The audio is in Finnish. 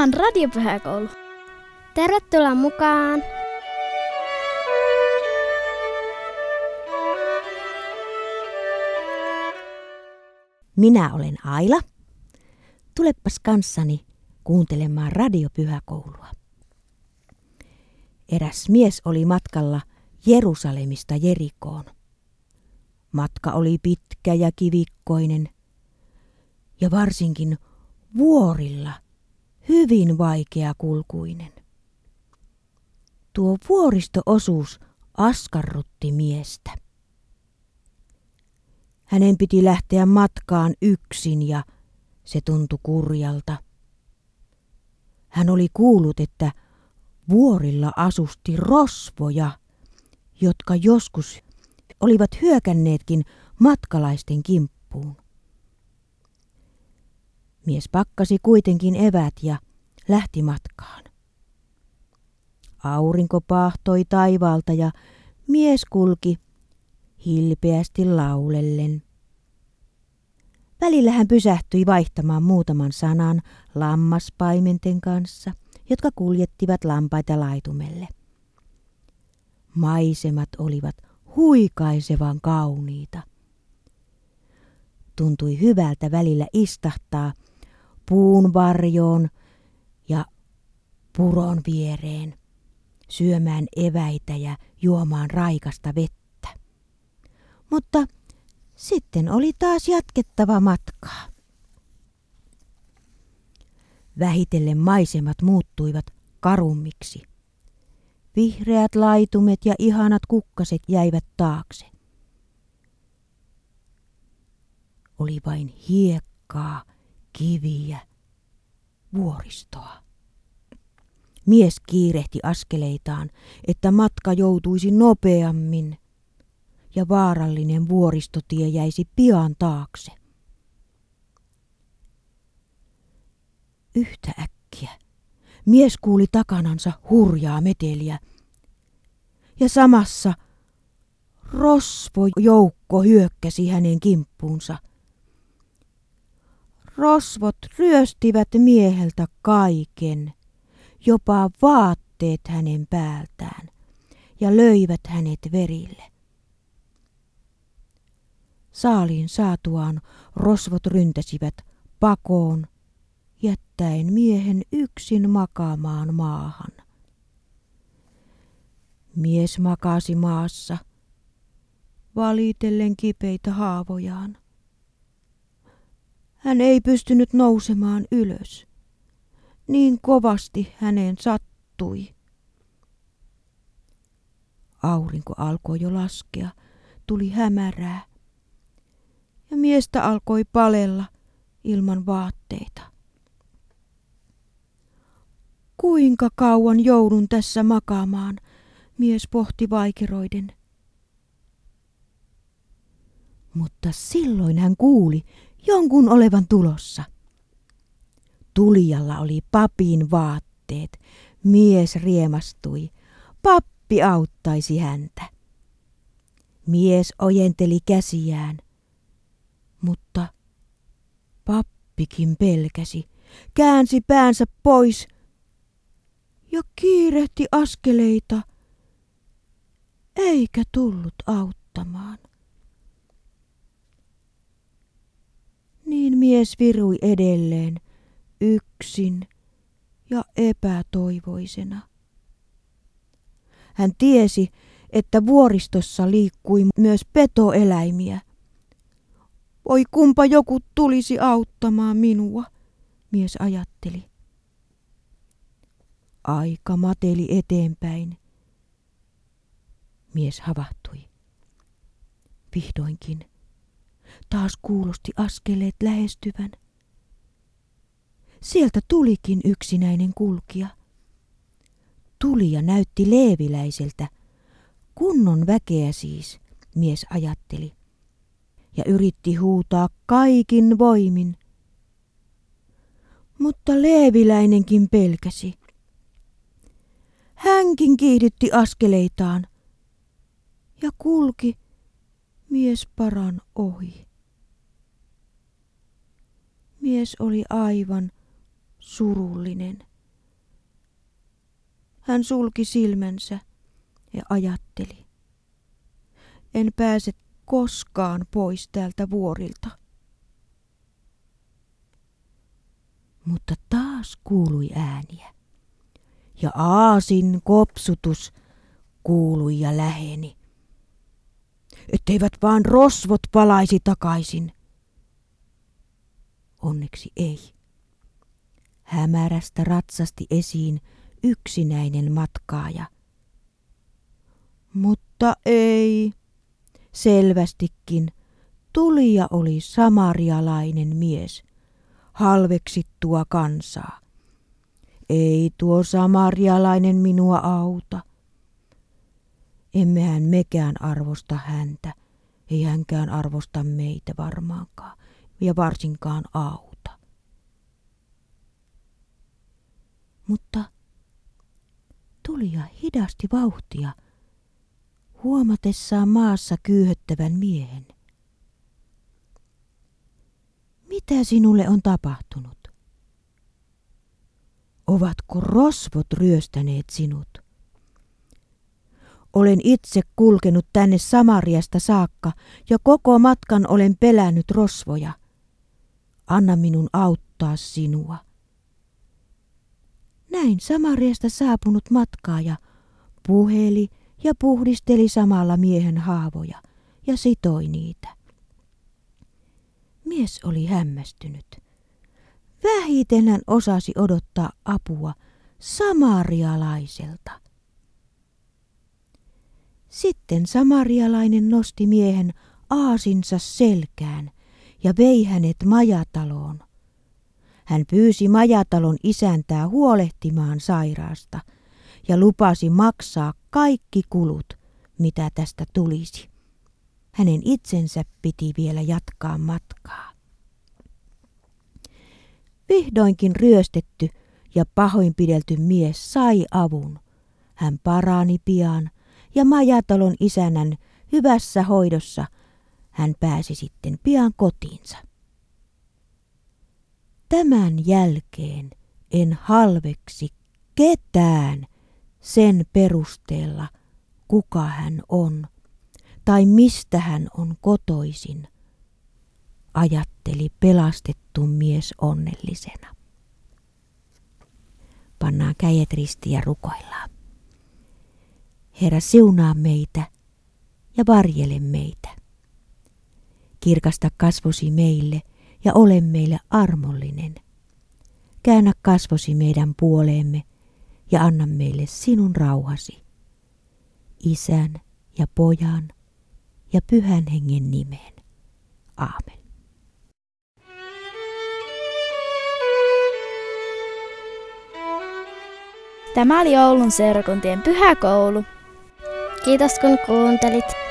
Tämä on Radiopyhäkoulu. Tervetuloa mukaan! Minä olen Aila. Tulepas kanssani kuuntelemaan Radiopyhäkoulua. Eräs mies oli matkalla Jerusalemista Jerikoon. Matka oli pitkä ja kivikkoinen ja varsinkin vuorilla hyvin vaikeakulkuinen. Tuo vuoristoosuus askarrutti miestä. Hänen piti lähteä matkaan yksin ja se tuntui kurjalta. Hän oli kuullut, että vuorilla asusti rosvoja, jotka joskus olivat hyökänneetkin matkalaisten kimppuun. Mies pakkasi kuitenkin eväät ja lähti matkaan. Aurinko paahtoi taivaalta ja mies kulki hilpeästi laulellen. Välillä hän pysähtyi vaihtamaan muutaman sanan lammaspaimenten kanssa, jotka kuljettivat lampaita laitumelle. Maisemat olivat huikaisevan kauniita. Tuntui hyvältä välillä istahtaa puun varjoon ja puron viereen, syömään eväitä ja juomaan raikasta vettä. Mutta sitten oli taas jatkettava matkaa. Vähitellen maisemat muuttuivat karummiksi. Vihreät laitumet ja ihanat kukkaset jäivät taakse. Oli vain hiekkaa, kiviä, vuoristoa. Mies kiirehti askeleitaan, että matka joutuisi nopeammin ja vaarallinen vuoristotie jäisi pian taakse. Yhtäkkiä mies kuuli takanansa hurjaa meteliä ja samassa rosvojoukko hyökkäsi hänen kimppuunsa. Rosvot ryöstivät mieheltä kaiken, jopa vaatteet hänen päältään, ja löivät hänet verille. Saaliin saatuaan rosvot ryntäsivät pakoon, jättäen miehen yksin makaamaan maahan. Mies makasi maassa, valitellen kipeitä haavojaan. Hän ei pystynyt nousemaan ylös. Niin kovasti häneen sattui. Aurinko alkoi jo laskea, tuli hämärää. Ja miestä alkoi palella ilman vaatteita. Kuinka kauan joudun tässä makaamaan, mies pohti vaikeroiden. Mutta silloin hän kuuli jonkun olevan tulossa. Tulijalla oli papin vaatteet. Mies riemastui. Pappi auttaisi häntä. Mies ojenteli käsiään. Mutta pappikin pelkäsi, käänsi päänsä pois ja kiirehti askeleita, eikä tullut auttamaan. Niin mies virui edelleen, yksin ja epätoivoisena. Hän tiesi, että vuoristossa liikkui myös petoeläimiä. Voi kumpa joku tulisi auttamaan minua, mies ajatteli. Aika mateli eteenpäin. Mies havahtui. Vihdoinkin. Taas kuulosti askeleet lähestyvän. Sieltä tulikin yksinäinen kulkija. Tulija näytti leeviläiseltä. Kunnon väkeä siis, mies ajatteli. Ja yritti huutaa kaikin voimin. Mutta leeviläinenkin pelkäsi. Hänkin kiihdytti askeleitaan ja kulki miesparan ohi. Mies oli aivan surullinen Hän sulki silmänsä ja ajatteli. En pääse koskaan pois täältä vuorilta. Mutta taas kuului ääniä. Ja aasin kopsutus kuului ja läheni. Etteivät vaan rosvot palaisi takaisin. Onneksi ei. Hämärästä ratsasti esiin yksinäinen matkaaja. Mutta ei. Selvästikin tulija oli samarialainen mies, halveksittua kansaa. Ei tuo samarialainen minua auta. Emmehän mekään arvosta häntä, ei hänkään arvosta meitä varmaankaan, ja varsinkaan auta. Mutta tulija hidasti vauhtia, huomatessaan maassa kyyhöttävän miehen. Mitä sinulle on tapahtunut? Ovatko rosvot ryöstäneet sinut? Olen itse kulkenut tänne Samariasta saakka ja koko matkan olen pelännyt rosvoja. Anna minun auttaa sinua. Näin Samariasta saapunut matkaaja puheli ja puhdisteli samalla miehen haavoja ja sitoi niitä. Mies oli hämmästynyt. Vähiten hän osasi odottaa apua samarialaiselta. Sitten samarialainen nosti miehen aasinsa selkään ja vei hänet majataloon. Hän pyysi majatalon isäntää huolehtimaan sairaasta ja lupasi maksaa kaikki kulut, mitä tästä tulisi. Hänen itsensä piti vielä jatkaa matkaa. Vihdoinkin ryöstetty ja pahoinpidelty mies sai avun. Hän parani pian ja majatalon isännän hyvässä hoidossa hän pääsi sitten pian kotiinsa. Tämän jälkeen en halveksi ketään sen perusteella, kuka hän on tai mistä hän on kotoisin, ajatteli pelastettu mies onnellisena. Pannaan kädet ristiin ja rukoillaan. Herra, siunaa meitä ja varjele meitä. Kirkasta kasvosi meille ja ole meille armollinen. Käännä kasvosi meidän puoleemme ja anna meille sinun rauhasi. Isän ja Pojan ja Pyhän Hengen nimeen. Aamen. Tämä oli Oulun seurakuntien pyhäkoulu. Kiitos kun kuuntelit.